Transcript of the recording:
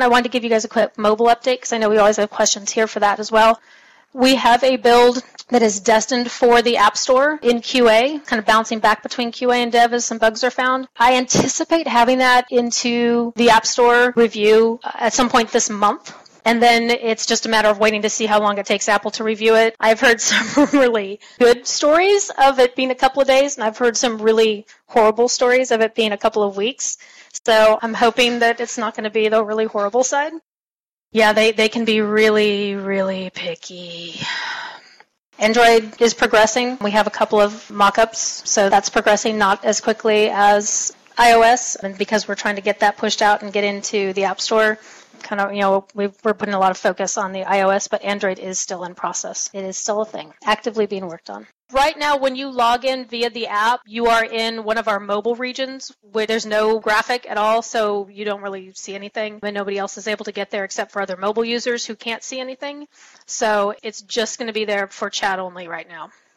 I wanted to give you guys a quick mobile update because I know we always have questions here for that as well. We have a build that is destined for the App Store in QA, kind of bouncing back between QA and dev as some bugs are found. I anticipate having that into the App Store review at some point this month. And then it's just a matter of waiting to see how long it takes Apple to review it. I've heard some really good stories of it being a couple of days, and I've heard some really horrible stories of it being a couple of weeks. So I'm hoping that it's not going to be the really horrible side. Yeah, they can be really, really picky. Android is progressing. We have a couple of mock-ups, so that's progressing not as quickly as iOS. And because we're trying to get that pushed out and get into the App Store, kind of, we're putting a lot of focus on the iOS, but Android is still in process. It is still a thing, actively being worked on. Right now, when you log in via the app, you are in one of our mobile regions where there's no graphic at all, so you don't really see anything, and nobody else is able to get there except for other mobile users who can't see anything. So it's just going to be there for chat only right now.